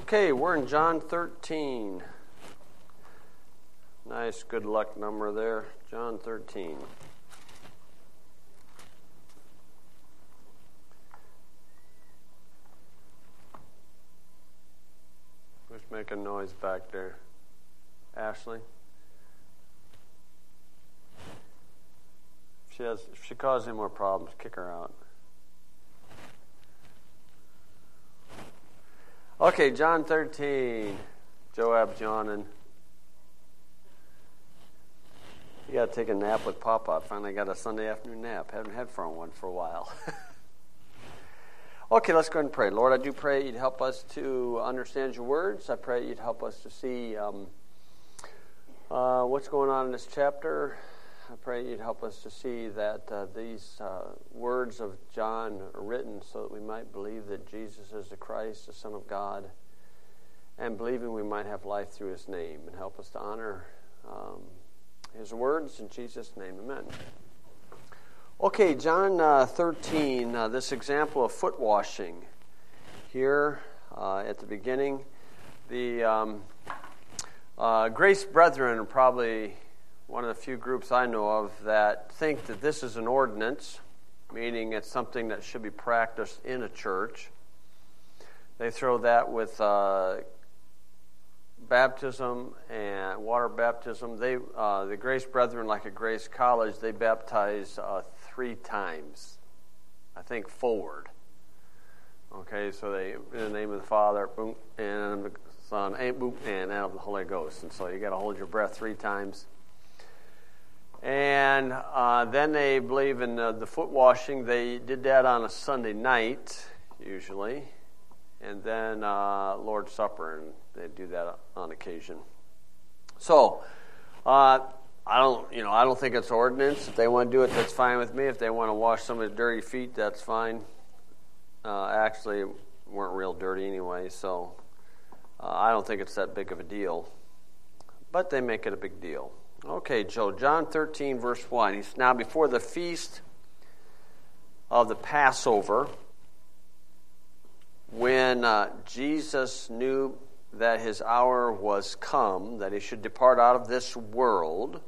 Okay, we're in John 13. Nice, good luck number there. John 13. Who's making noise back there? Ashley? If she causes any more problems, kick her out. Okay, John 13. Joab's yawning. You got to take a nap with Papa. I finally got a Sunday afternoon nap. Haven't had one for a while. Okay, let's go ahead and pray. Lord, I do pray you'd help us to understand your words. I pray you'd help us to see what's going on in this chapter. I pray you'd help us to see that these words of John are written so that we might believe that Jesus is the Christ, the Son of God, and believing we might have life through his name, and help us to honor his words in Jesus' name. Amen. Okay, John 13, this example of foot washing here at the beginning. The Grace Brethren are probably one of the few groups I know of that think that this is an ordinance, meaning it's something that should be practiced in a church. They throw that with baptism and water baptism. The Grace Brethren, like at Grace College, they baptize 3 times, I think, forward. Okay, so they, in the name of the Father, boom, and the Son, and boom, and out of the Holy Ghost. And so you got to hold your breath 3 times. And then they believe in the foot washing. They did that on a Sunday night, usually. And then Lord's Supper, and they do that on occasion. So, I don't think it's ordinance. If they want to do it, that's fine with me. If they want to wash somebody's dirty feet, that's fine. Actually, weren't real dirty anyway, so I don't think it's that big of a deal. But they make it a big deal. Okay, Joe, John 13, verse 1. He's now before the feast of the Passover, when Jesus knew that his hour was come, that he should depart out of this world,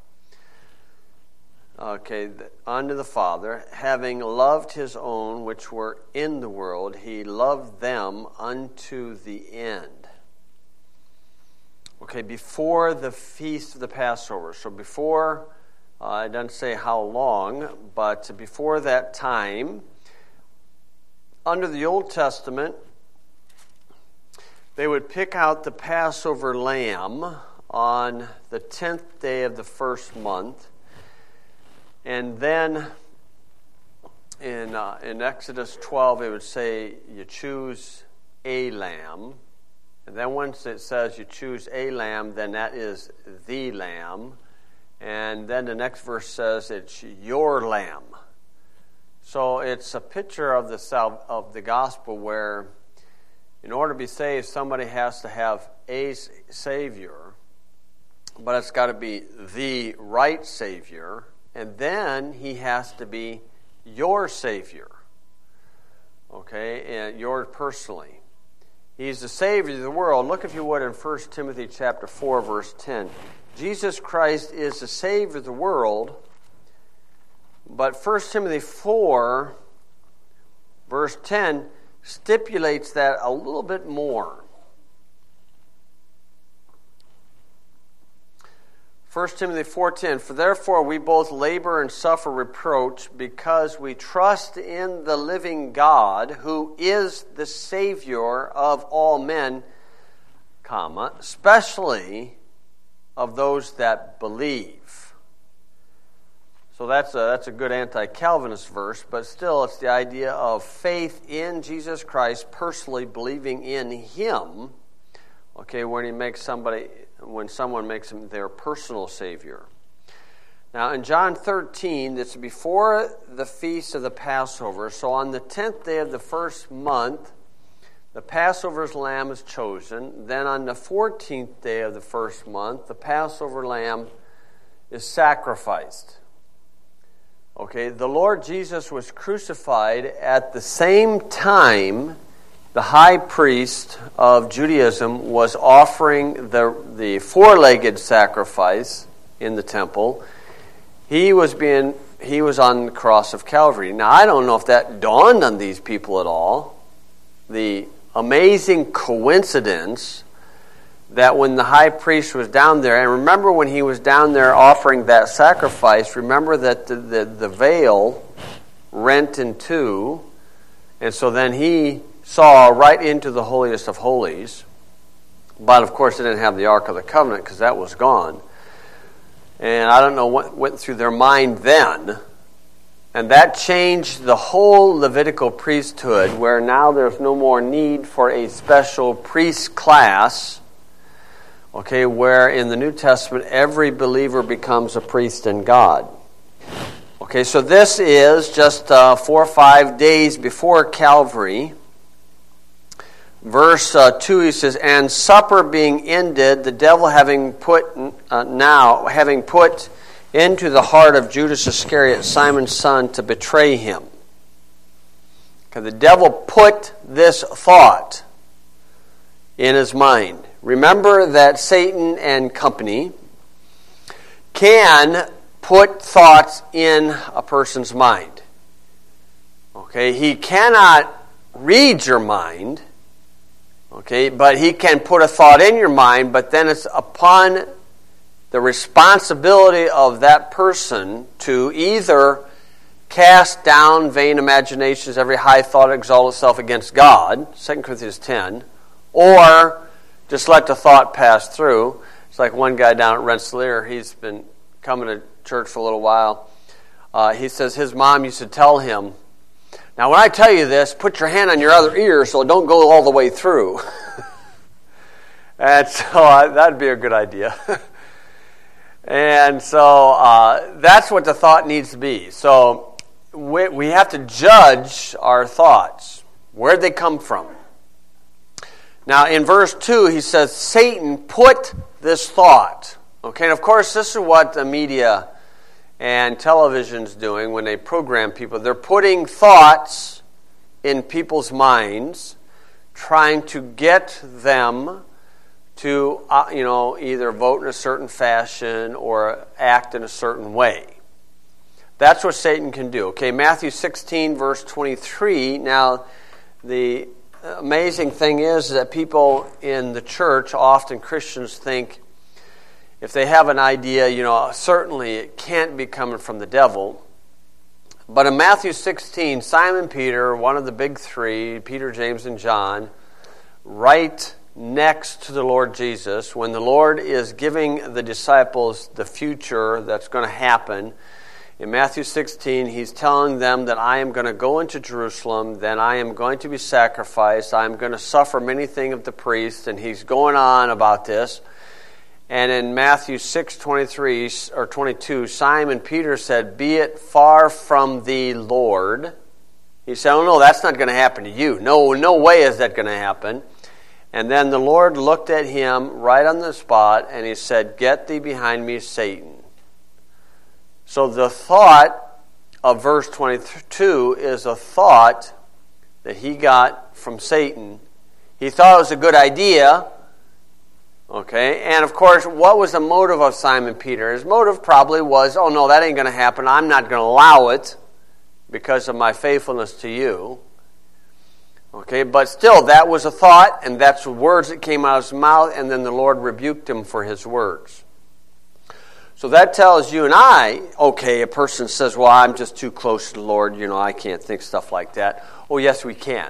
unto the Father, having loved his own which were in the world, he loved them unto the end. Okay, before the feast of the Passover. So before, it doesn't say how long, but before that time, under the Old Testament, they would pick out the Passover lamb on the 10th day of the first month. And then in Exodus 12, it would say you choose a lamb. And then once it says you choose a lamb, then that is the lamb. And then the next verse says it's your lamb. So it's a picture of the gospel where in order to be saved, somebody has to have a Savior, but it's got to be the right Savior, and then he has to be your Savior, okay, and yours personally. He's the Savior of the world. Look, if you would, in 1 Timothy chapter 4, verse 10. Jesus Christ is the Savior of the world, but 1 Timothy 4, verse 10, stipulates that a little bit more. 1 Timothy 4:10, for therefore we both labor and suffer reproach because we trust in the living God, who is the Savior of all men, especially of those that believe. So that's a good anti-Calvinist verse, but still it's the idea of faith in Jesus Christ, personally believing in him, okay, when someone makes him their personal Savior. Now in John 13, it's before the feast of the Passover, so on the 10th day of the first month, the Passover's lamb is chosen. Then on the 14th day of the first month, the Passover lamb is sacrificed. Okay, the Lord Jesus was crucified at the same time the high priest of Judaism was offering the four-legged sacrifice in the temple, he was on the cross of Calvary. Now, I don't know if that dawned on these people at all. The amazing coincidence that when the high priest was down there, and remember when he was down there offering that sacrifice, remember that the veil rent in two, and so then he saw right into the holiest of holies. But of course, they didn't have the Ark of the Covenant because that was gone. And I don't know what went through their mind then. And that changed the whole Levitical priesthood, where now there's no more need for a special priest class. Okay, where in the New Testament, every believer becomes a priest in God. Okay, so this is just 4 or 5 days before Calvary. Verse 2, he says, "And supper being ended, the devil having put into the heart of Judas Iscariot, Simon's son, to betray him." Okay, the devil put this thought in his mind. Remember that Satan and company can put thoughts in a person's mind. Okay, he cannot read your mind. Okay, but he can put a thought in your mind, but then it's upon the responsibility of that person to either cast down vain imaginations, every high thought exalt itself against God, 2 Corinthians 10, or just let the thought pass through. It's like one guy down at Rensselaer, he's been coming to church for a little while. He says his mom used to tell him, "Now when I tell you this, put your hand on your other ear so it don't go all the way through." And so that'd be a good idea. And so that's what the thought needs to be. So we have to judge our thoughts. Where'd they come from? Now in verse 2, he says, Satan put this thought. Okay, and of course this is what the media and television's doing when they program people. They're putting thoughts in people's minds, trying to get them to, either vote in a certain fashion or act in a certain way. That's what Satan can do. Okay, Matthew 16, verse 23. Now, the amazing thing is that people in the church, often Christians, think if they have an idea, certainly it can't be coming from the devil. But in Matthew 16, Simon Peter, one of the big three, Peter, James, and John, right next to the Lord Jesus, when the Lord is giving the disciples the future that's going to happen, in Matthew 16, he's telling them that I am going to go into Jerusalem, then I am going to be sacrificed, I am going to suffer many things of the priests, and he's going on about this. And in Matthew 6:23 or 22, Simon Peter said, "Be it far from thee, Lord." He said, "Oh no, that's not going to happen to you. No way is that going to happen." And then the Lord looked at him right on the spot, and he said, "Get thee behind me, Satan." So the thought of verse 22 is a thought that he got from Satan. He thought it was a good idea. Okay, and of course, what was the motive of Simon Peter? His motive probably was, "Oh no, that ain't going to happen. I'm not going to allow it because of my faithfulness to you." Okay, but still, that was a thought, and that's the words that came out of his mouth, and then the Lord rebuked him for his words. So that tells you and I, okay, a person says, "Well, I'm just too close to the Lord, I can't think stuff like that." Oh, yes, we can.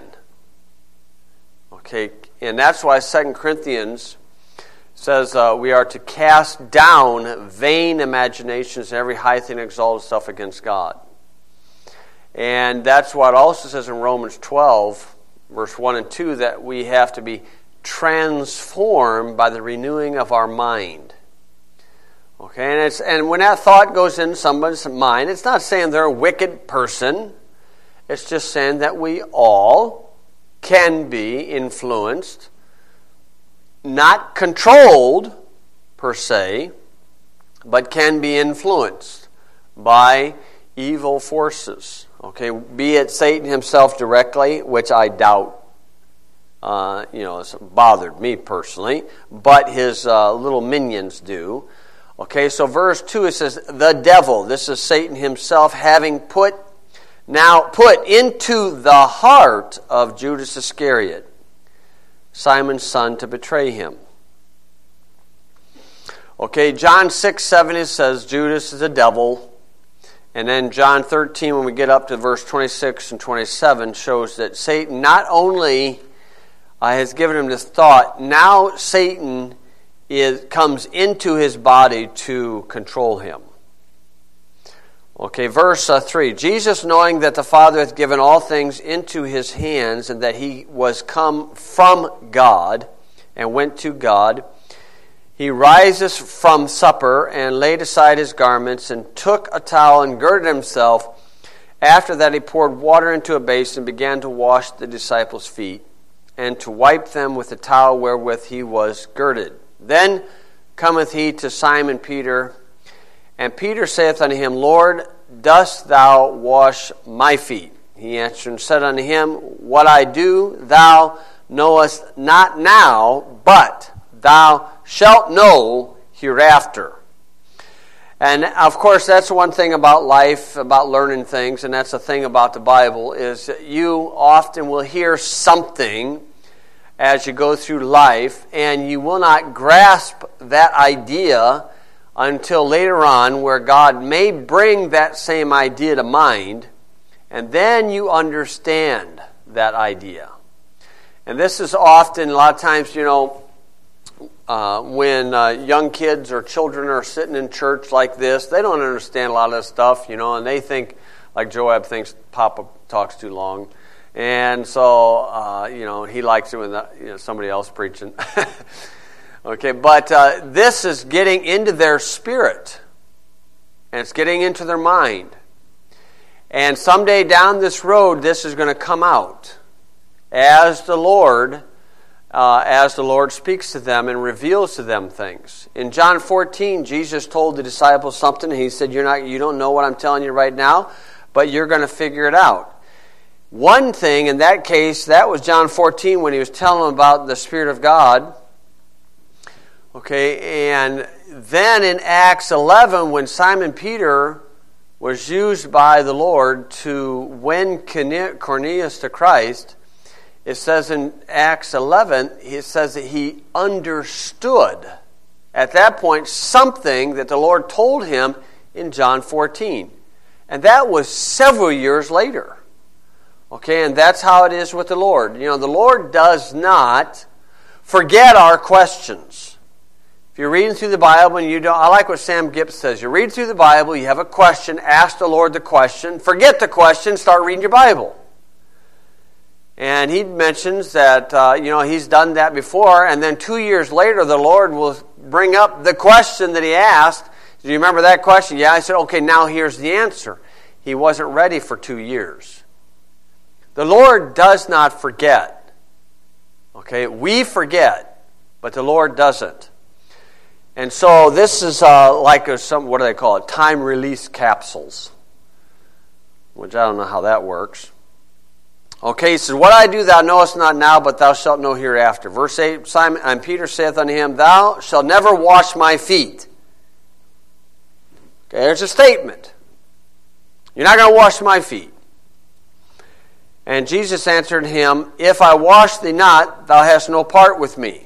Okay, and that's why 2 Corinthians says we are to cast down vain imaginations and every high thing that exalts itself against God. And that's what it also says in Romans 12, verse 1 and 2, that we have to be transformed by the renewing of our mind. Okay, and when that thought goes in somebody's mind, it's not saying they're a wicked person. It's just saying that we all can be influenced, not controlled per se, but can be influenced by evil forces. Okay, be it Satan himself directly, which I doubt. It's bothered me personally, but his little minions do. Okay, so verse 2, it says, the devil, this is Satan himself, having put into the heart of Judas Iscariot, Simon's son, to betray him. Okay, John 6:7, it says Judas is a devil. And then John 13, when we get up to verse 26 and 27, shows that Satan not only has given him this thought, now Satan comes into his body to control him. Okay, verse 3. Jesus, knowing that the Father hath given all things into his hands, and that he was come from God, and went to God, he rises from supper, and laid aside his garments, and took a towel, and girded himself. After that he poured water into a basin, and began to wash the disciples' feet, and to wipe them with the towel wherewith he was girded. Then cometh he to Simon Peter, and Peter saith unto him, Lord, dost thou wash my feet? He answered and said unto him, What I do thou knowest not now, but thou shalt know hereafter. And of course, that's one thing about life, about learning things, and that's the thing about the Bible, is that you often will hear something as you go through life, and you will not grasp that idea until later on, where God may bring that same idea to mind, and then you understand that idea. And this is often, a lot of times, when young kids or children are sitting in church like this, they don't understand a lot of this stuff, and they think, like Joab thinks Papa talks too long. And so, he likes it when somebody else preaching. Okay, but this is getting into their spirit, and it's getting into their mind. And someday down this road, this is going to come out as the Lord speaks to them and reveals to them things. In John 14, Jesus told the disciples something, and he said, you don't know what I'm telling you right now, but you're going to figure it out. One thing, in that case, that was John 14 when he was telling them about the Spirit of God. Okay, and then in Acts 11, when Simon Peter was used by the Lord to win Cornelius to Christ, it says in Acts 11, it says that he understood at that point something that the Lord told him in John 14. And that was several years later. Okay, and that's how it is with the Lord. The Lord does not forget our questions. If you're reading through the Bible and I like what Sam Gibbs says. You read through the Bible, you have a question, ask the Lord the question, forget the question, start reading your Bible. And he mentions that, he's done that before, and then 2 years later, the Lord will bring up the question that he asked. Do you remember that question? Yeah, I said, okay, now here's the answer. He wasn't ready for 2 years. The Lord does not forget. Okay, we forget, but the Lord doesn't. And so this is what do they call it? Time release capsules. Which I don't know how that works. Okay, he says, What I do thou knowest not now, but thou shalt know hereafter. Verse 8, Simon and Peter saith unto him, Thou shalt never wash my feet. Okay, there's a statement. You're not going to wash my feet. And Jesus answered him, If I wash thee not, thou hast no part with me.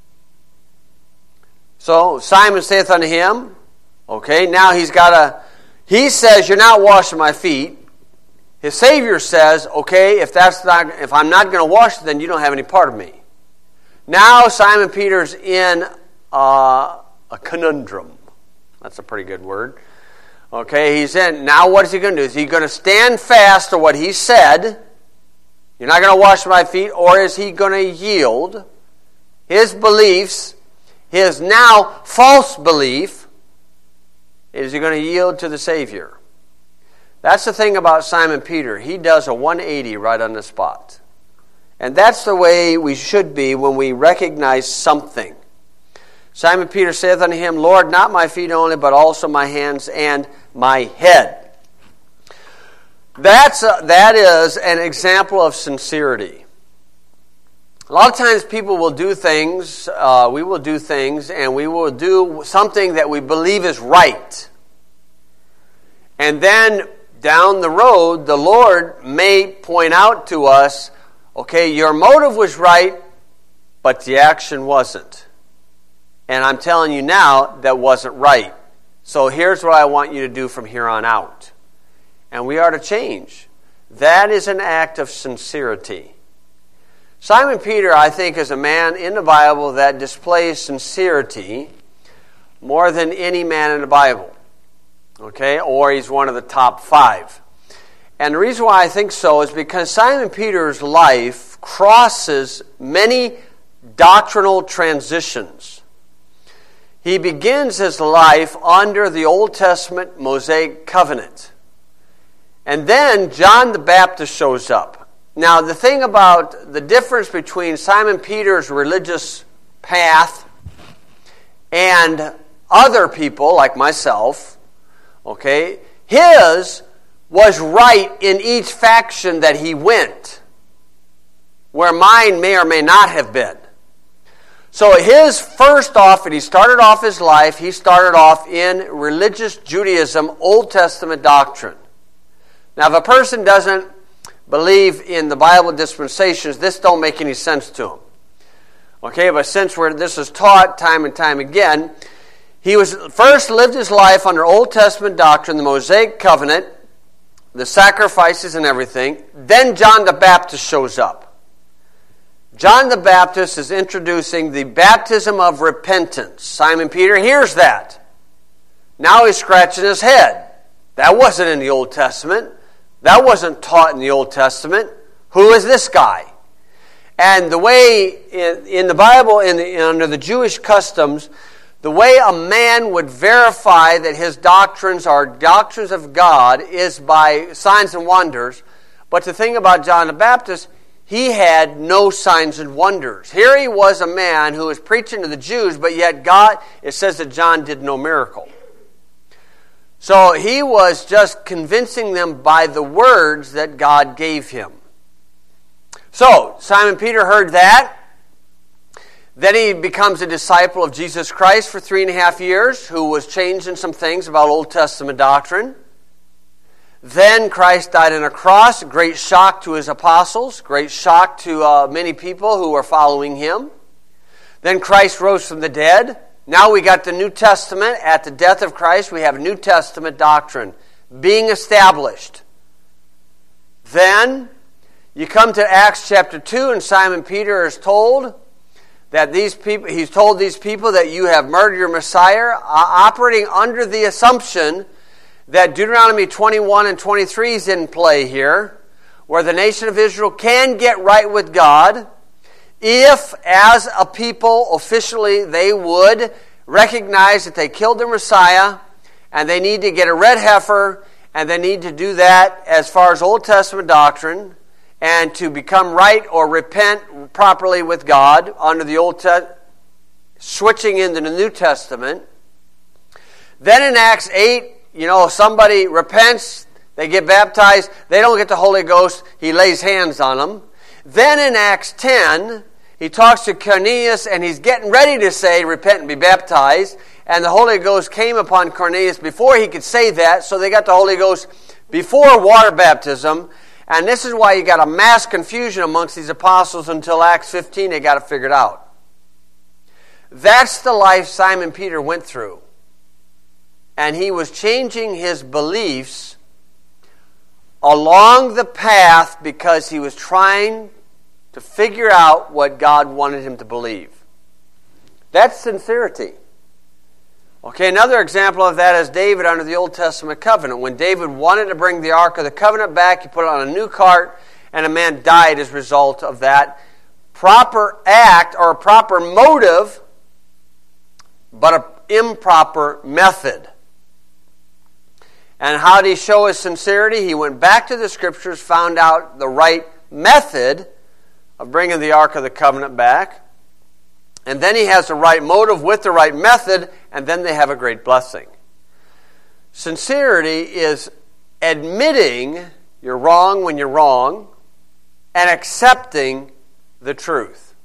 So Simon saith unto him, okay, now he says, you're not washing my feet. His Savior says, okay, if I'm not going to wash it, then you don't have any part of me. Now Simon Peter's in a conundrum. That's a pretty good word. Okay, he's in. Now what is he going to do? Is he going to stand fast to what he said? You're not going to wash my feet, or is he going to yield his beliefs, his now false belief? Is he going to yield to the Savior? That's the thing about Simon Peter. He does a 180 right on the spot. And that's the way we should be when we recognize something. Simon Peter saith unto him, Lord, not my feet only, but also my hands and my head. That is an example of sincerity. A lot of times people will do things, we will do things, and we will do something that we believe is right. And then down the road, the Lord may point out to us, okay, your motive was right, but the action wasn't. And I'm telling you now, that wasn't right. So here's what I want you to do from here on out. And we are to change. That is an act of sincerity. Simon Peter, I think, is a man in the Bible that displays sincerity more than any man in the Bible. Okay? Or he's one of the top 5. And the reason why I think so is because Simon Peter's life crosses many doctrinal transitions. He begins his life under the Old Testament Mosaic covenant. And then John the Baptist shows up. Now, the thing about the difference between Simon Peter's religious path and other people like myself, okay, his was right in each faction that he went, where mine may or may not have been. So his first off, and he started off his life, he started off in religious Judaism, Old Testament doctrine. Now, if a person doesn't believe in the Bible dispensations, this don't make any sense to him. Okay, but since this is taught time and time again, he was first lived his life under Old Testament doctrine, the Mosaic covenant, the sacrifices and everything. Then John the Baptist shows up. John the Baptist is introducing the baptism of repentance. Simon Peter hears that. Now he's scratching his head. That wasn't in the Old Testament. That wasn't taught in the Old Testament. Who is this guy? And the way in the Bible, under the Jewish customs, the way a man would verify that his doctrines are doctrines of God is by signs and wonders. But the thing about John the Baptist, he had no signs and wonders. Here he was a man who was preaching to the Jews, but yet God, it says that John did no miracle. So he was just convincing them by the words that God gave him. So Simon Peter heard that. Then he becomes a disciple of Jesus Christ for 3.5 years, who was changing some things about Old Testament doctrine. Then Christ died on a cross, great shock to his apostles, great shock to many people who were following him. Then Christ rose from the dead. Now we got the New Testament. At the death of Christ, we have New Testament doctrine being established. Then you come to Acts chapter 2, and Simon Peter is told that he's told these people that you have murdered your Messiah, operating under the assumption that Deuteronomy 21 and 23 is in play here, where the nation of Israel can get right with God if, as a people, officially they would recognize that they killed their Messiah, and they need to get a red heifer, and they need to do that as far as Old Testament doctrine, and to become right or repent properly with God under the Old Testament, switching into the New Testament. Then in Acts 8, somebody repents, they get baptized, they don't get the Holy Ghost, he lays hands on them. Then in Acts 10, he talks to Cornelius, and he's getting ready to say, repent and be baptized. And the Holy Ghost came upon Cornelius before he could say that, so they got the Holy Ghost before water baptism. And this is why you got a mass confusion amongst these apostles until Acts 15, they got it figured out. That's the life Simon Peter went through. And he was changing his beliefs along the path because he was trying to figure out what God wanted him to believe. That's sincerity. Okay, another example of that is David under the Old Testament covenant. When David wanted to bring the Ark of the Covenant back, he put it on a new cart, and a man died as a result of that proper act or a proper motive, but an improper method. And how did he show his sincerity? He went back to the Scriptures, found out the right method of bringing the Ark of the Covenant back, and then he has the right motive with the right method, and then they have a great blessing. Sincerity is admitting you're wrong when you're wrong and accepting the truth.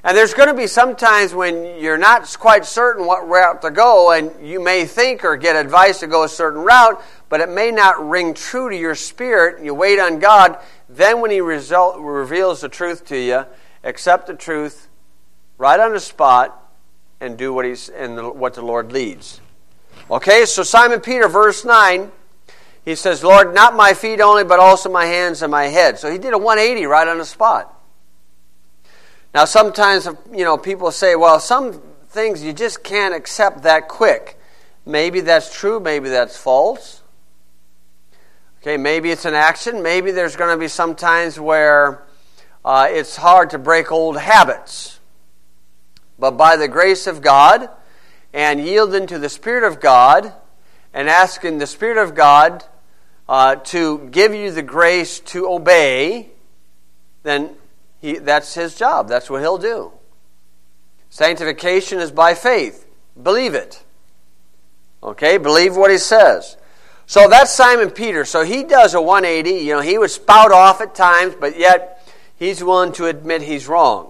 And there's going to be some times when you're not quite certain what route to go, and you may think or get advice to go a certain route, but it may not ring true to your spirit. You wait on God. Then when He reveals the truth to you, accept the truth right on the spot and do what the Lord leads. Okay, so Simon Peter, verse 9, he says, Lord, not my feet only, but also my hands and my head. So he did a 180 right on the spot. Now, sometimes, people say, well, some things you just can't accept that quick. Maybe that's true. Maybe that's false. Okay, maybe it's an action. Maybe there's going to be some times where it's hard to break old habits. But by the grace of God and yielding to the Spirit of God and asking the Spirit of God to give you the grace to obey, then that's His job. That's what He'll do. Sanctification is by faith. Believe it. Okay, believe what He says. So that's Simon Peter. So he does a 180. He would spout off at times, but yet he's willing to admit he's wrong.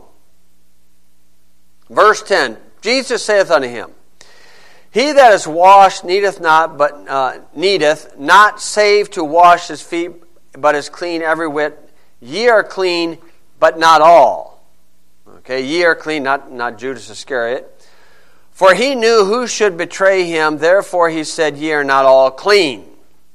Verse 10, Jesus saith unto him, He that is washed needeth not save to wash his feet, but is clean every whit. Ye are clean, but not all. Okay, ye are clean, not Judas Iscariot. For he knew who should betray him, therefore he said, Ye are not all clean.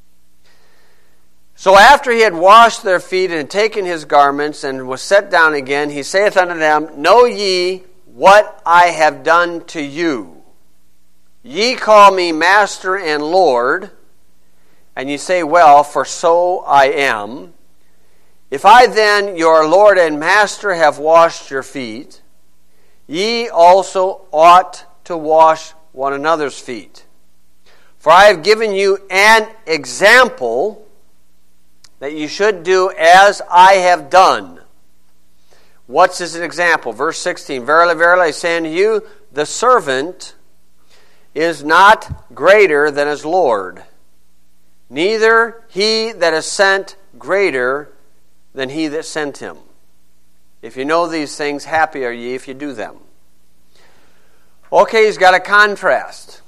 So after he had washed their feet and had taken his garments and was set down again, he saith unto them, Know ye what I have done to you? Ye call me Master and Lord, and ye say, Well, for so I am. If I then, your Lord and Master, have washed your feet, ye also ought to wash one another's feet. For I have given you an example that you should do as I have done. What's his example? Verse 16, Verily, verily, I say unto you, the servant is not greater than his Lord, neither he that is sent greater than he that sent him. If you know these things, happy are ye if you do them. Okay, he's got a contrast.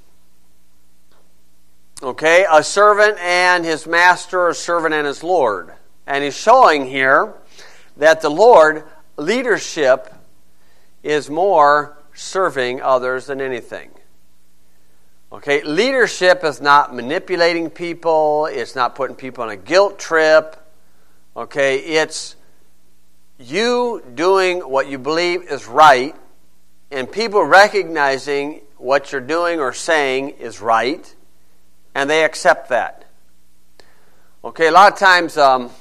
Okay, a servant and his master, a servant and his Lord. And he's showing here that the Lord, leadership, is more serving others than anything. Okay, leadership is not manipulating people. It's not putting people on a guilt trip. Okay, it's you doing what you believe is right and people recognizing what you're doing or saying is right, and they accept that. Okay, a lot of times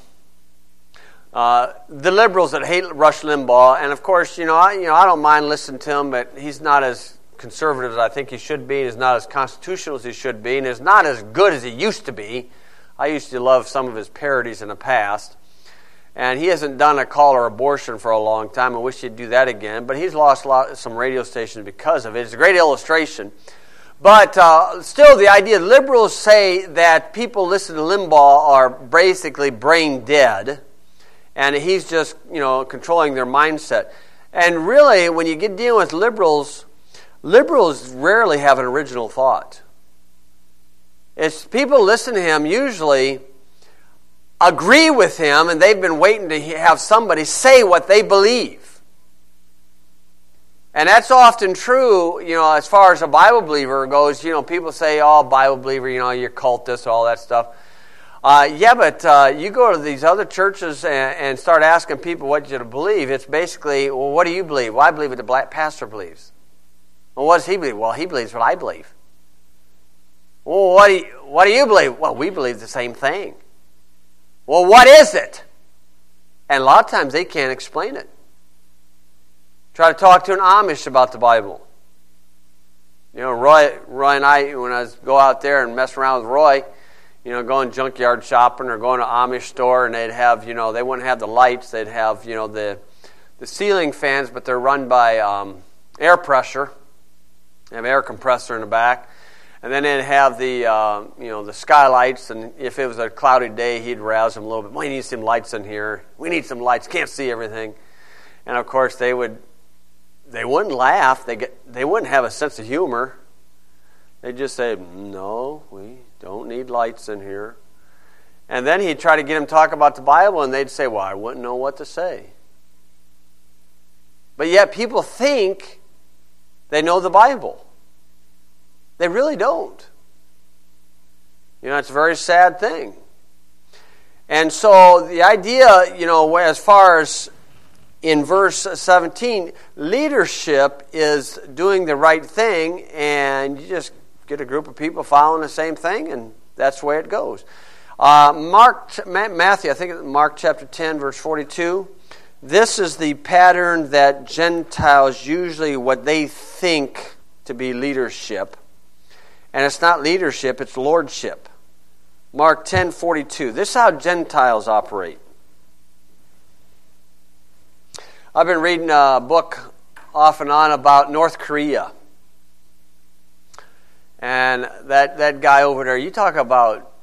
the liberals that hate Rush Limbaugh, and of course, I don't mind listening to him, but he's not as conservative as I think he should be. He's not as constitutional as he should be, and he's not as good as he used to be. I used to love some of his parodies in the past. And he hasn't done a call or abortion for a long time. I wish he'd do that again. But he's lost some radio stations because of it. It's a great illustration. But still, the idea, liberals say that people listening to Limbaugh are basically brain dead. And he's just, controlling their mindset. And really, when you get dealing with liberals rarely have an original thought. It's people listen to him usually agree with him, and they've been waiting to have somebody say what they believe. And that's often true, as far as a Bible believer goes. People say, oh, Bible believer, you're cultist, all that stuff. But you go to these other churches and start asking people what you believe. It's basically, well, what do you believe? Well, I believe what the black pastor believes. Well, what does he believe? Well, he believes what I believe. Well, what do you believe? Well, we believe the same thing. Well, what is it? And a lot of times they can't explain it. Try to talk to an Amish about the Bible. Roy and I, when I go out there and mess around with Roy, going junkyard shopping or going to an Amish store, and they'd have, they wouldn't have the lights. They'd have, the ceiling fans, but they're run by air pressure. They have an air compressor in the back. And then they'd have the skylights, and if it was a cloudy day, he'd rouse them a little bit. We need some lights in here. We need some lights. Can't see everything. And of course, they would they wouldn't laugh. They wouldn't have a sense of humor. They'd just say, no, we don't need lights in here. And then he'd try to get them to talk about the Bible, and they'd say, well, I wouldn't know what to say. But yet people think they know the Bible. They really don't. It's a very sad thing. And so the idea, as far as in verse 17, leadership is doing the right thing, and you just get a group of people following the same thing, and that's the way it goes. Matthew, I think Mark chapter 10, verse 42. This is the pattern that Gentiles usually, what they think to be leadership. And it's not leadership, it's lordship. Mark 10:42. This is how Gentiles operate. I've been reading a book off and on about North Korea. And that guy over there, you talk about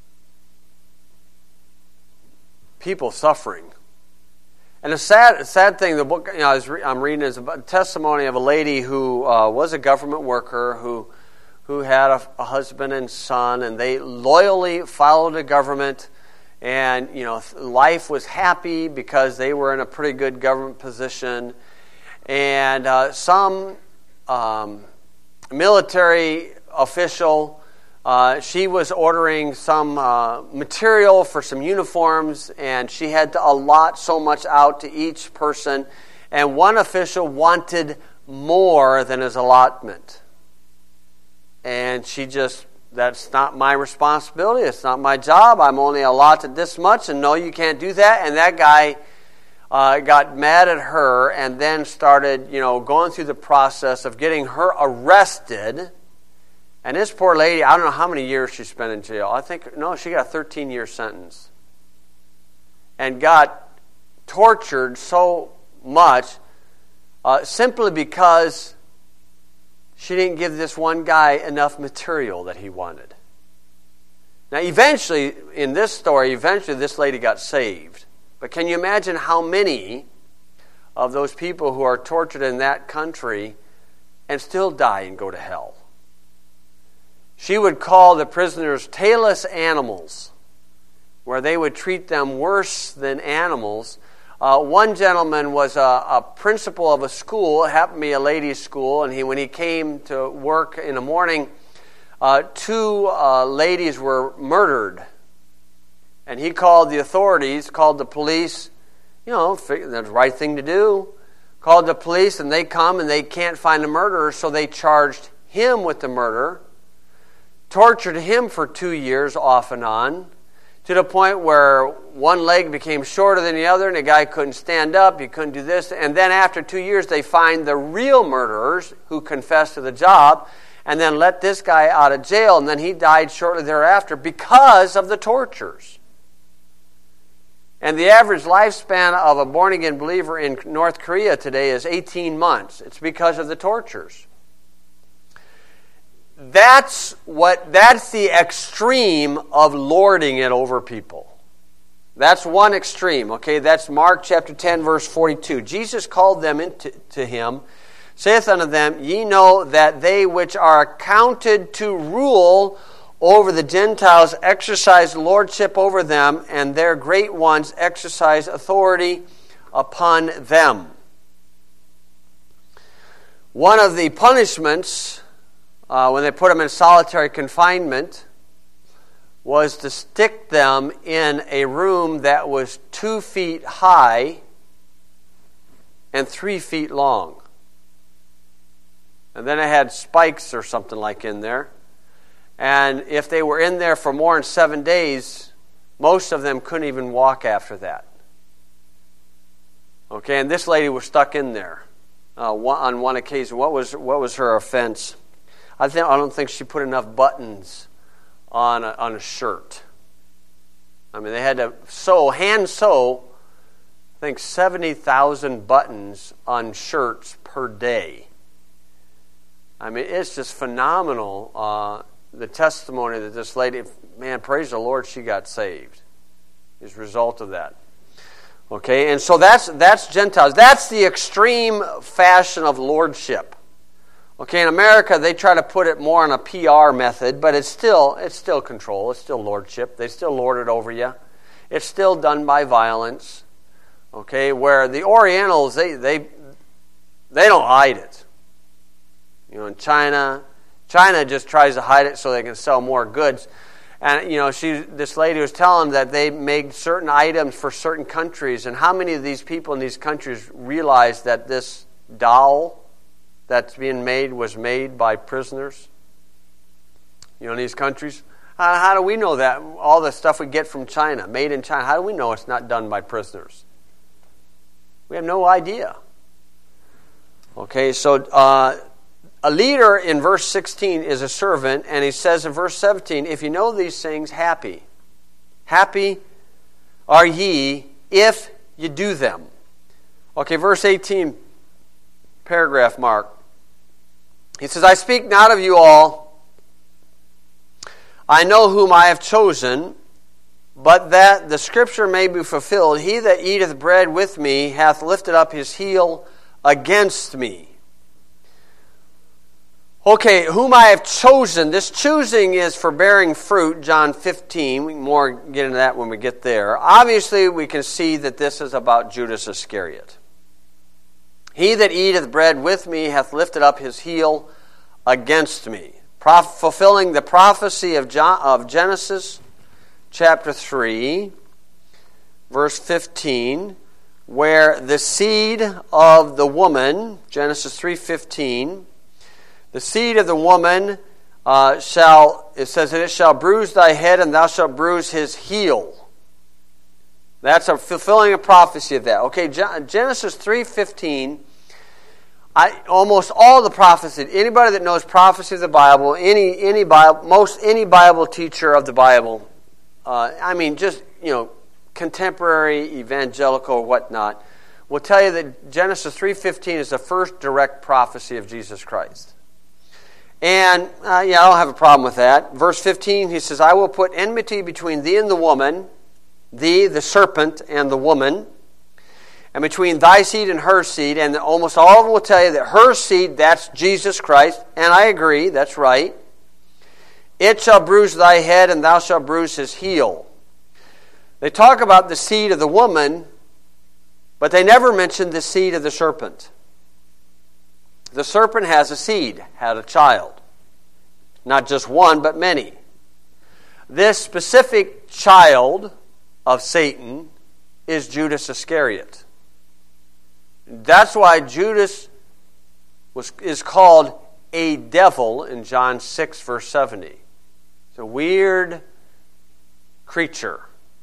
people suffering. And the sad thing, the book I'm reading is about a testimony of a lady who was a government worker who had a husband and son, and they loyally followed the government, and life was happy because they were in a pretty good government position. And some military official, she was ordering some material for some uniforms, and she had to allot so much out to each person, and one official wanted more than his allotment. And she just, that's not my responsibility, it's not my job, I'm only allotted this much, and no, you can't do that. And that guy got mad at her and then started, going through the process of getting her arrested. And this poor lady, I don't know how many years she spent in jail. She got a 13-year sentence. And got tortured so much simply because she didn't give this one guy enough material that he wanted. Now, eventually, in this story, this lady got saved. But can you imagine how many of those people who are tortured in that country and still die and go to hell? She would call the prisoners tailless animals, where they would treat them worse than animals. One gentleman was a principal of a school. It happened to be a ladies' school, and when he came to work in the morning, two ladies were murdered. And he called the authorities, called the police. That's the right thing to do. Called the police, and they come, and they can't find the murderer, so they charged him with the murder. Tortured him for 2 years off and on, to the point where one leg became shorter than the other, and the guy couldn't stand up, he couldn't do this. And then after 2 years, they find the real murderers who confessed to the job, and then let this guy out of jail, and then he died shortly thereafter because of the tortures. And the average lifespan of a born-again believer in North Korea today is 18 months. It's because of the tortures. That's the extreme of lording it over people. That's one extreme, okay? That's Mark chapter 10, verse 42. Jesus called them to him, saith unto them, Ye know that they which are accounted to rule over the Gentiles exercise lordship over them, and their great ones exercise authority upon them. One of the punishments when they put them in solitary confinement was to stick them in a room that was 2 feet high and 3 feet long. And then it had spikes or something like in there. And if they were in there for more than 7 days, most of them couldn't even walk after that. Okay, and this lady was stuck in there on one occasion. What was her offense? I don't think she put enough buttons on a shirt. I mean, they had to hand sew, I think 70,000 buttons on shirts per day. I mean, it's just phenomenal, the testimony that this lady, man, praise the Lord, she got saved as a result of that. Okay, and so that's Gentiles. That's the extreme fashion of lordship. Okay, in America, they try to put it more on a PR method, but it's still control. It's still lordship. They still lord it over you. It's still done by violence. Okay, where the Orientals, they don't hide it. You know, in China just tries to hide it so they can sell more goods. And, you know, this lady was telling them that they made certain items for certain countries. And how many of these people in these countries realize that this doll that's being made was made by prisoners? You know, in these countries. How do we know that? All the stuff we get from China, made in China, how do we know it's not done by prisoners? We have no idea. Okay, so a leader in verse 16 is a servant, and he says in verse 17, if you know these things, happy. Happy are ye if you do them. Okay, verse 18, paragraph mark. He says, I speak not of you all. I know whom I have chosen, but that the scripture may be fulfilled. He that eateth bread with me hath lifted up his heel against me. Okay, whom I have chosen. This choosing is for bearing fruit, John 15. We can more get into that when we get there. Obviously, we can see that this is about Judas Iscariot. He that eateth bread with me hath lifted up his heel against me. Fulfilling the prophecy of Genesis chapter 3, verse 15, where the seed of the woman, Genesis 3:15, the seed of the woman it says that it shall bruise thy head and thou shalt bruise his heel. That's a fulfilling a prophecy of that. Okay, Genesis 3:15, almost all the prophecy, anybody that knows prophecy of the Bible, any Bible teacher of the Bible, contemporary evangelical or whatnot, will tell you that Genesis 3:15 is the first direct prophecy of Jesus Christ. And, I don't have a problem with that. Verse 15, he says, I will put enmity between thee and the woman, thee, the serpent, and the woman, and between thy seed and her seed. And almost all of them will tell you that her seed, that's Jesus Christ. And I agree, that's right. It shall bruise thy head, and thou shalt bruise his heel. They talk about the seed of the woman, but they never mention the seed of the serpent. The serpent has a seed, had a child. Not just one, but many. This specific child of Satan is Judas Iscariot. That's why Judas is called a devil in John 6, verse 70. It's a weird creature.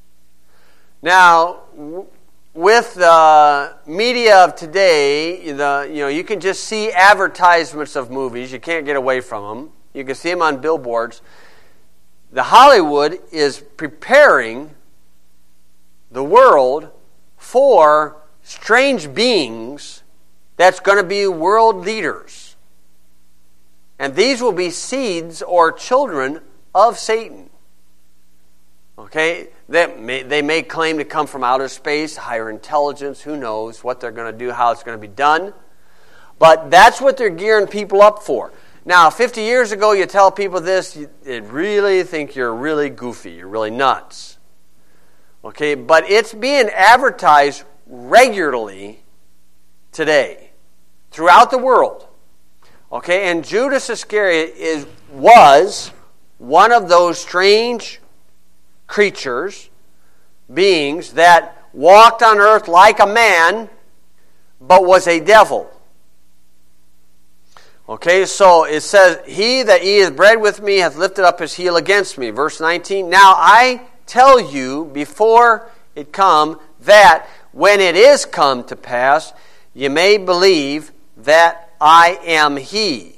Now, with the media of today, you can just see advertisements of movies. You can't get away from them. You can see them on billboards. The Hollywood is preparing the world for strange beings that's going to be world leaders. And these will be seeds or children of Satan. Okay? They may claim to come from outer space, higher intelligence, who knows what they're going to do, how it's going to be done. But that's what they're gearing people up for. Now, 50 years ago, you tell people this, they really think you're really goofy, you're really nuts. Okay, but it's being advertised regularly today, throughout the world. Okay, and Judas Iscariot was one of those strange creatures, beings that walked on earth like a man, but was a devil. Okay, so it says, he that eateth bread with me hath lifted up his heel against me. Verse 19, now I tell you before it come, that when it is come to pass, you may believe that I am he.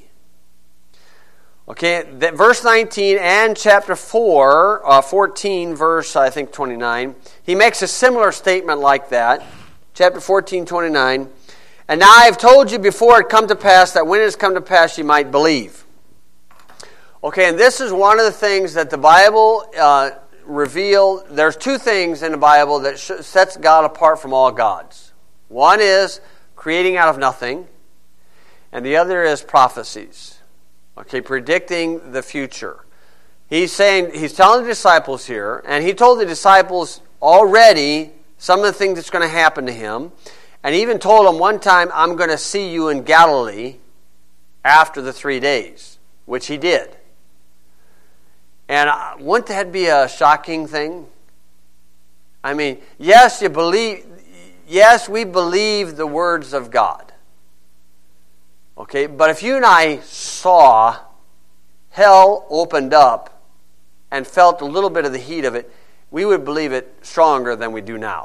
Okay, verse 19 and chapter 14, verse, I think, 29, he makes a similar statement like that. Chapter 14, 29. And now I have told you before it come to pass, that when it has come to pass, you might believe. Okay, and this is one of the things that the Bible reveal, there's two things in the Bible that sets God apart from all gods. One is creating out of nothing, and the other is prophecies. Okay, predicting the future. He's telling the disciples here, and he told the disciples already some of the things that's going to happen to him, and he even told them one time, I'm going to see you in Galilee after the 3 days, which he did. And wouldn't that be a shocking thing? I mean, yes, we believe the words of God. Okay, but if you and I saw hell opened up and felt a little bit of the heat of it, we would believe it stronger than we do now.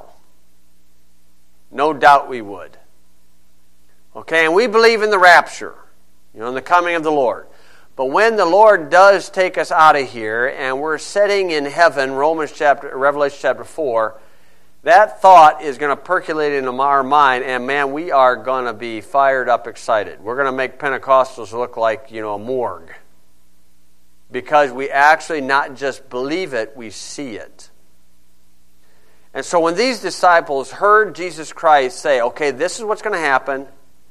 No doubt we would. Okay, and we believe in the rapture, in the coming of the Lord. But when the Lord does take us out of here and we're sitting in heaven, Revelation chapter 4, that thought is going to percolate into our mind, and man, we are going to be fired up excited. We're going to make Pentecostals look like, a morgue. Because we actually not just believe it, we see it. And so when these disciples heard Jesus Christ say, okay, this is what's going to happen,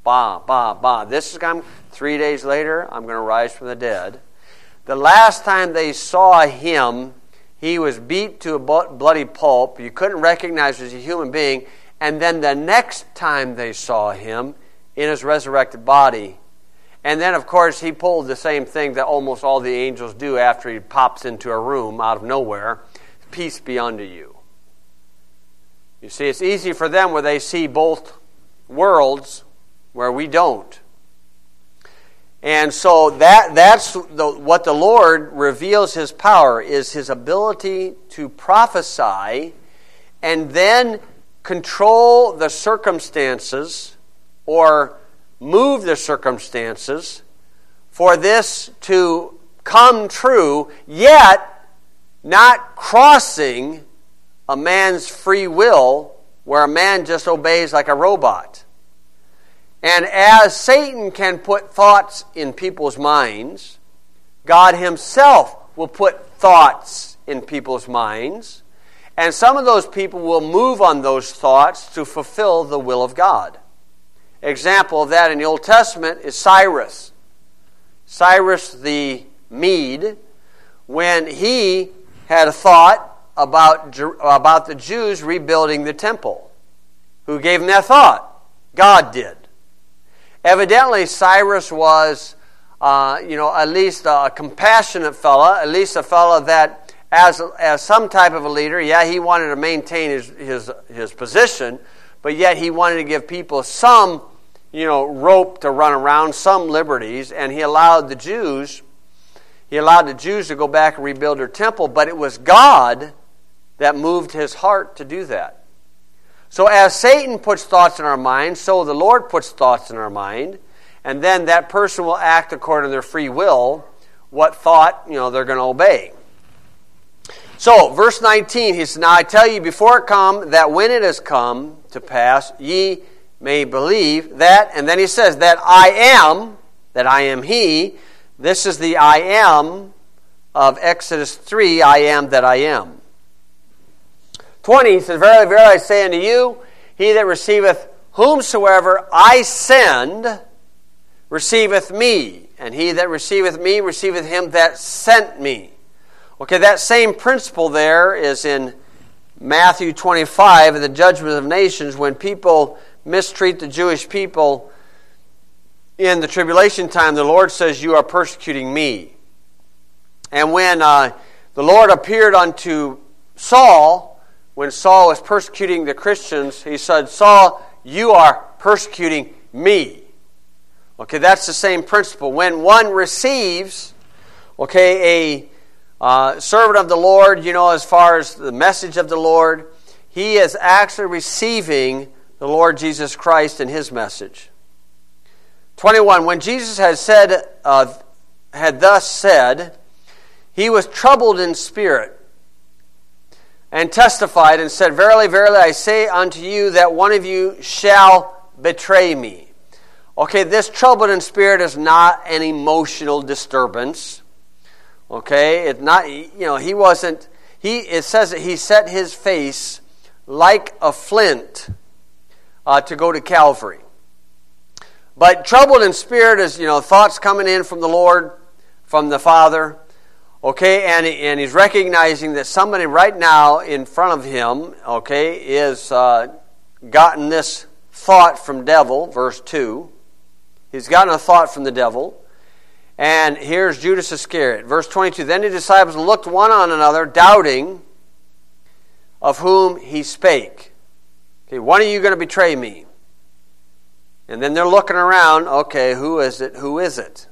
this is going to, 3 days later, I'm going to rise from the dead. The last time they saw him, he was beat to a bloody pulp. You couldn't recognize him as a human being. And then the next time they saw him in his resurrected body. And then, of course, he pulled the same thing that almost all the angels do after he pops into a room out of nowhere. Peace be unto you. You see, it's easy for them where they see both worlds where we don't. And so that's what the Lord reveals his power, is his ability to prophesy and then control the circumstances or move the circumstances for this to come true, yet not crossing a man's free will where a man just obeys like a robot. And as Satan can put thoughts in people's minds, God himself will put thoughts in people's minds, and some of those people will move on those thoughts to fulfill the will of God. Example of that in the Old Testament is Cyrus. Cyrus the Mede, when he had a thought about the Jews rebuilding the temple. Who gave him that thought? God did. Evidently, Cyrus was, at least a compassionate fella, at least a fella that, as some type of a leader, he wanted to maintain his position, but yet he wanted to give people some, rope to run around, some liberties, and he allowed the Jews to go back and rebuild their temple, but it was God that moved his heart to do that. So as Satan puts thoughts in our mind, so the Lord puts thoughts in our mind, and then that person will act according to their free will, what thought, they're going to obey. So, verse 19, he says, Now I tell you before it come, that when it has come to pass, ye may believe that, and then he says, that I am he. This is the I am of Exodus 3, I am that I am. 20, he says, Verily, verily, I say unto you, he that receiveth whomsoever I send receiveth me, and he that receiveth me receiveth him that sent me. Okay, that same principle there is in Matthew 25, in the judgment of nations, when people mistreat the Jewish people in the tribulation time, the Lord says, you are persecuting me. And when the Lord appeared unto Saul, when Saul was persecuting the Christians, he said, Saul, you are persecuting me. Okay, that's the same principle. When one receives, a servant of the Lord, as far as the message of the Lord, he is actually receiving the Lord Jesus Christ and his message. 21, when Jesus had thus said, he was troubled in spirit, and testified and said, Verily, verily, I say unto you that one of you shall betray me. Okay, this troubled in spirit is not an emotional disturbance. Okay, it's not, he it says that he set his face like a flint to go to Calvary. But troubled in spirit is, thoughts coming in from the Lord, from the Father. Okay, and he's recognizing that somebody right now in front of him, is gotten this thought from devil, verse 2. He's gotten a thought from the devil. And here's Judas Iscariot. Verse 22, then the disciples looked one on another, doubting of whom he spake. Okay, when are you going to betray me? And then they're looking around, who is it? Who is it?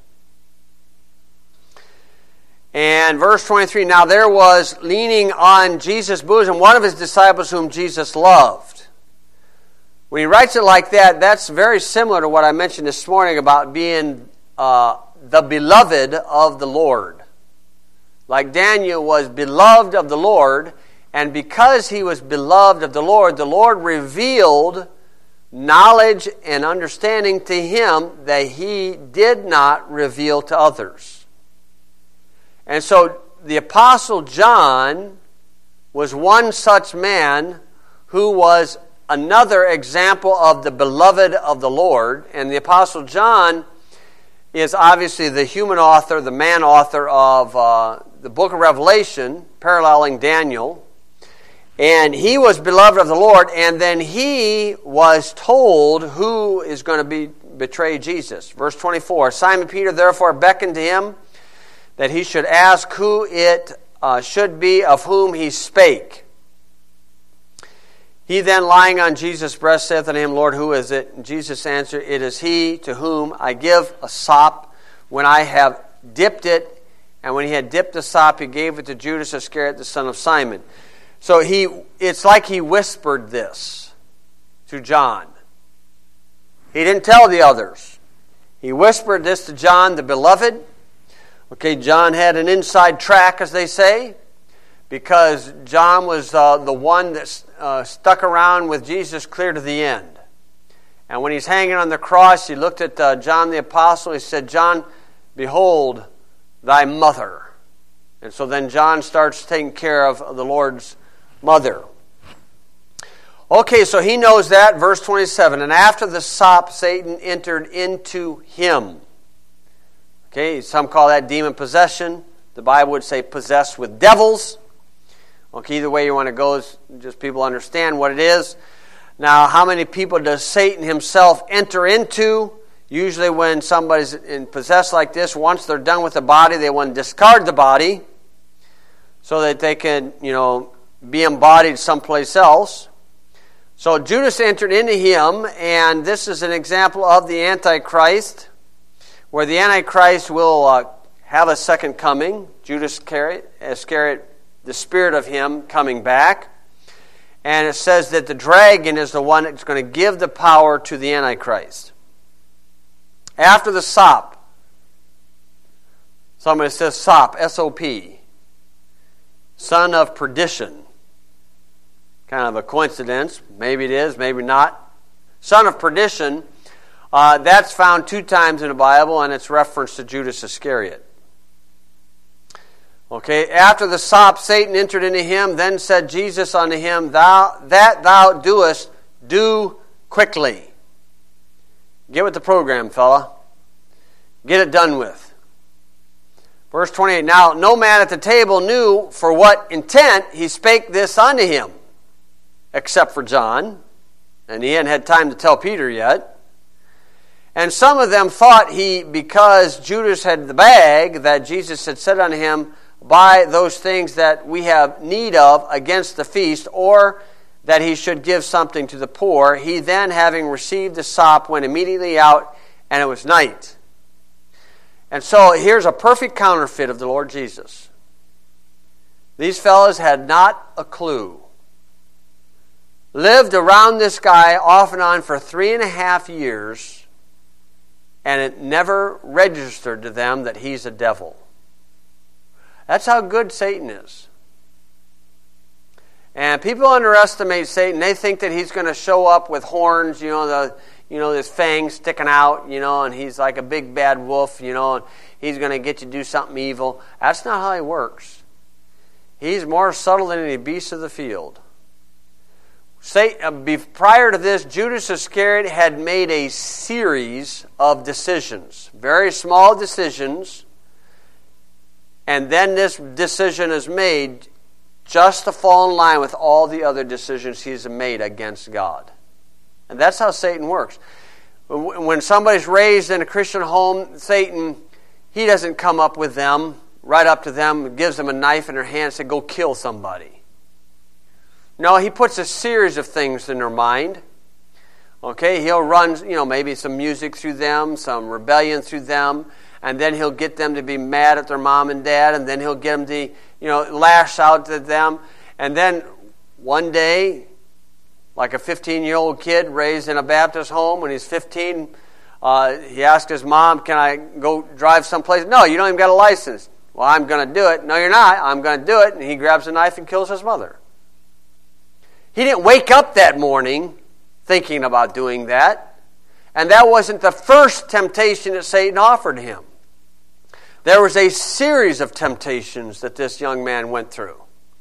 And verse 23, now there was leaning on Jesus' bosom one of his disciples whom Jesus loved. When he writes it like that, that's very similar to what I mentioned this morning about being the beloved of the Lord. Like Daniel was beloved of the Lord, and because he was beloved of the Lord revealed knowledge and understanding to him that he did not reveal to others. And so the Apostle John was one such man who was another example of the beloved of the Lord. And the Apostle John is obviously the human author, the man author of the book of Revelation, paralleling Daniel. And he was beloved of the Lord, and then he was told who is going to betray Jesus. Verse 24, Simon Peter therefore beckoned to him that he should ask who it should be of whom he spake. He then, lying on Jesus' breast, saith unto him, Lord, who is it? And Jesus answered, it is he to whom I give a sop when I have dipped it. And when he had dipped the sop, he gave it to Judas Iscariot, the son of Simon. So it's like he whispered this to John. He didn't tell the others. He whispered this to John, the beloved. John had an inside track, as they say, because John was the one that stuck around with Jesus clear to the end. And when he's hanging on the cross, he looked at John the Apostle. He said, John, behold thy mother. And so then John starts taking care of the Lord's mother. So he knows that. Verse 27, and after the sop, Satan entered into him. Some call that demon possession. The Bible would say possessed with devils. Either way you want to go, is just people understand what it is. Now, how many people does Satan himself enter into? Usually when somebody's possessed like this, once they're done with the body, they want to discard the body so that they can, be embodied someplace else. So Judas entered into him, and this is an example of the Antichrist, where the Antichrist will have a second coming. Judas Iscariot, the spirit of him coming back. And it says that the dragon is the one that's going to give the power to the Antichrist. After the sop, somebody says sop, S-O-P, son of perdition. Kind of a coincidence. Maybe it is, maybe not. Son of perdition, that's found 2 times in the Bible, and it's referenced to Judas Iscariot. After the sop, Satan entered into him. Then said Jesus unto him, thou doest, do quickly. Get with the program, fella. Get it done with. Verse 28, now no man at the table knew for what intent he spake this unto him, except for John. And he hadn't had time to tell Peter yet. And some of them thought because Judas had the bag, that Jesus had said unto him, buy those things that we have need of against the feast, or that he should give something to the poor. He then, having received the sop, went immediately out, and it was night. And so here's a perfect counterfeit of the Lord Jesus. These fellows had not a clue. Lived around this guy off and on for 3.5 years, and it never registered to them that he's a devil. That's how good Satan is. And people underestimate Satan. They think that he's going to show up with horns, his fangs sticking out, and he's like a big bad wolf, and he's going to get you to do something evil. That's not how he works. He's more subtle than any beast of the field. Prior to this, Judas Iscariot had made a series of decisions, very small decisions, and then this decision is made just to fall in line with all the other decisions he's made against God. And that's how Satan works. When somebody's raised in a Christian home, Satan, he doesn't come up with them, right up to them, gives them a knife in their hand and says, go kill somebody. No, he puts a series of things in their mind. Okay, he'll run, maybe some music through them, some rebellion through them, and then he'll get them to be mad at their mom and dad, and then he'll get them to, lash out at them. And then one day, like a 15-year-old kid raised in a Baptist home, when he's 15, he asked his mom, can I go drive someplace? No, you don't even got a license. Well, I'm going to do it. No, you're not. I'm going to do it. And he grabs a knife and kills his mother. He didn't wake up that morning thinking about doing that. And that wasn't the first temptation that Satan offered him. There was a series of temptations that this young man went through.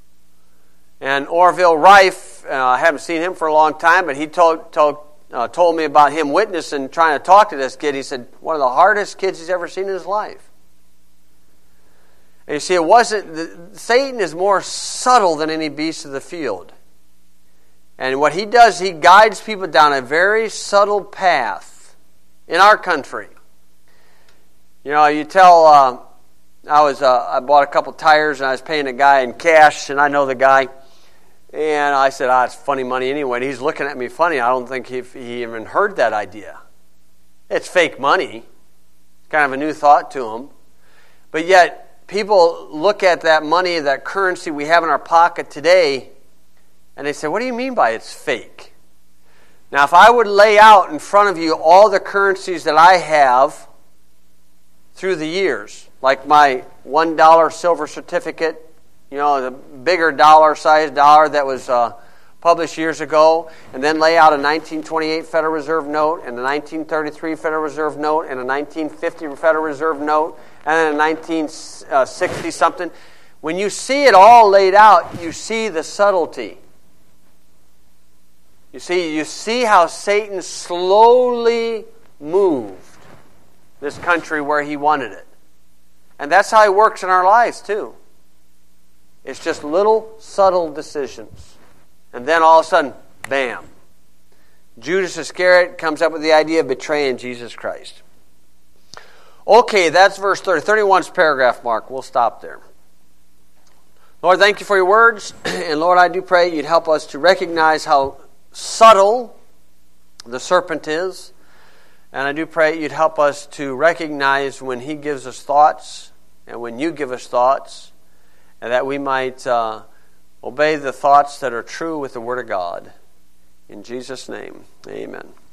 And Orville Rife, I haven't seen him for a long time, but he told me about him witnessing, trying to talk to this kid. He said, one of the hardest kids he's ever seen in his life. And you see, Satan is more subtle than any beast of the field. And what he does, he guides people down a very subtle path in our country. You tell, I bought a couple tires and I was paying a guy in cash, and I know the guy. And I said, it's funny money anyway. And he's looking at me funny. I don't think he even heard that idea. It's fake money. It's kind of a new thought to him. But yet, people look at that money, that currency we have in our pocket today, and they say, what do you mean by it's fake? Now, if I would lay out in front of you all the currencies that I have through the years, like my $1 silver certificate, the bigger dollar-sized dollar that was published years ago, and then lay out a 1928 Federal Reserve note, and a 1933 Federal Reserve note, and a 1950 Federal Reserve note, and then a 1960-something. When you see it all laid out, you see the subtlety. You see how Satan slowly moved this country where he wanted it. And that's how he works in our lives, too. It's just little subtle decisions. And then all of a sudden, bam. Judas Iscariot comes up with the idea of betraying Jesus Christ. Okay, that's verse 30. 31's paragraph mark. We'll stop there. Lord, thank you for your words. And Lord, I do pray you'd help us to recognize how subtle the serpent is. And I do pray you'd help us to recognize when he gives us thoughts and when you give us thoughts, and that we might obey the thoughts that are true with the Word of God. In Jesus' name, amen.